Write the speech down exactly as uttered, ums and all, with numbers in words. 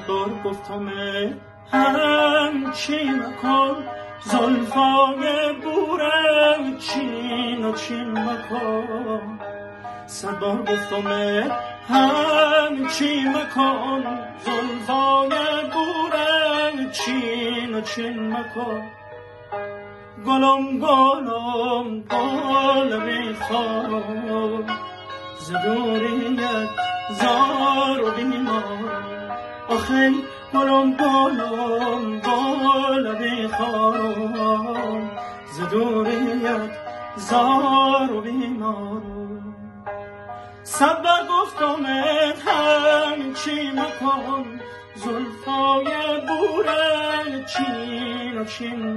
صدبار گفتم هم چی مکن زلفای بورم چین و چین مکن صدبار گفتم هم چی مکن زلفای بورم چین و چین مکن گلم گلم گل بیخوام ز دوریت زار و بیمار آخه گلم گلم گل بیخوام ز دوریت زار و بیمار صدبار گفتم هم چی مکن زلفای بورم چین و چین